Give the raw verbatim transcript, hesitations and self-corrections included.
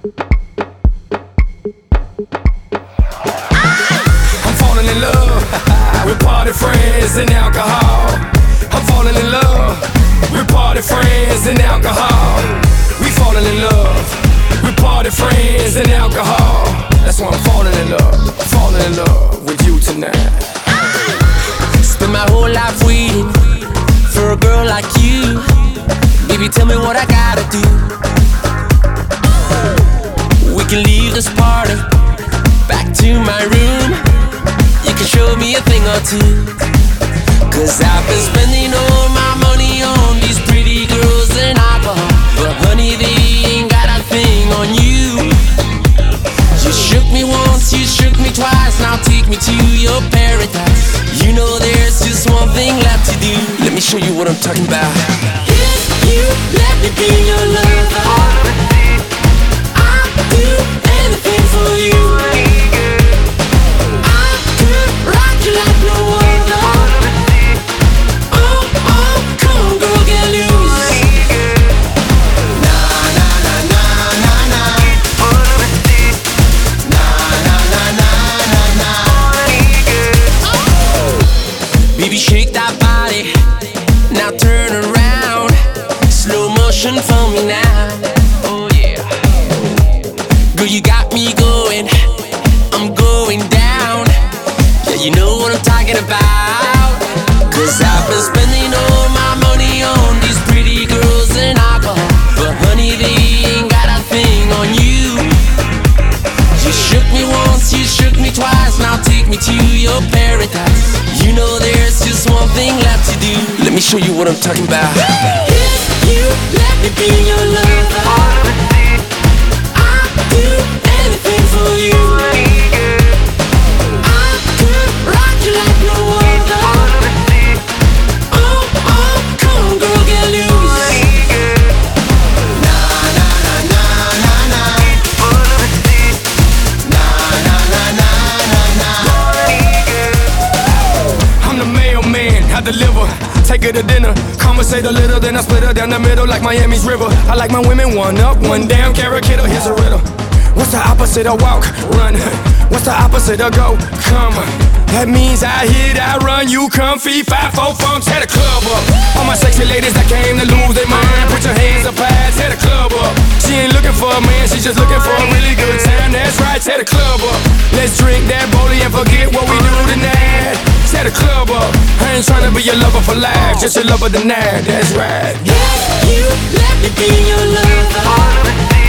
I'm falling in love with party friends and alcohol. I'm falling in love with party friends and alcohol. We falling in love with party friends and alcohol. That's why I'm falling in love. I'm falling in love with you tonight. Spend my whole life waiting for a girl like you. Baby, tell me what I gotta do. We can leave this party back to my room. You can show me a thing or two. Cause I've been spending all my money on these pretty girls and alcohol, but honey, they ain't got a thing on you. You shook me once, you shook me twice, now take me to your paradise. You know there's just one thing left to do. Let me show you what I'm talking about. If you let me be your lover, I'll do anything for you. I could rock you like no other. Oh, oh, come on girl, get loose. Na, na, na, na, na, na. Na, na, na, na, na, na. Baby, shake that body, now turn around. Slow motion for me now. Oh yeah. Girl, you got me going, I'm going down. Yeah, you know what I'm talking about. Cause I've been spending all my money on these pretty girls and alcohol, but honey, they ain't got a thing on you. You shook me once, you shook me twice, now take me to your paradise. You know there's just one thing left to do. Let me show you what I'm talking about. If you let me be your lover, I'll do anything for you. I could rock you like no other. Oh, oh, come on girl, get loose. Na, na, na, na, na, na. Na, na, na, na, na, na. I'm the mailman, I deliver. Take her to dinner, conversate a little, then I split her down the middle like Miami's river. I like my women one up, one down, carrot kiddo, here's a riddle. What's the opposite of walk? Run. What's the opposite of go? Come. That means I hit, I run, you come, feet, five, four, funks, tear the club up. All my sexy ladies that came to lose their mind, put your hands up high, tear the club up. She ain't looking for a man, she's just looking for a really good time. That's right, tear the club up. Let's drink that Bodie and forget what we do tonight. Tear the club up. I ain't tryna be your lover for life, just your lover tonight. That's right. If you let me be your lover,